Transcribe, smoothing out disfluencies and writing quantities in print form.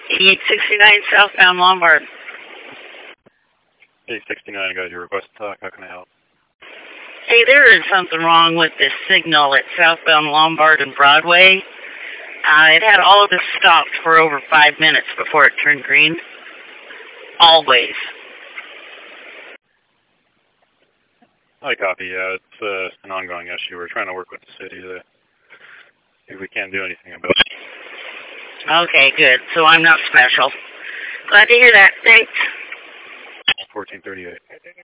869 southbound Lombard. 869, got your request to talk. How can I help? Hey, there is something wrong with this signal at southbound Lombard and Broadway. It had all of this stopped for over 5 minutes before it turned green. Always. I copy. Yeah, it's an ongoing issue. We're trying to work with the city to see if we can do anything about it. Okay, good. So I'm not special. Glad to hear that. Thanks. 1438.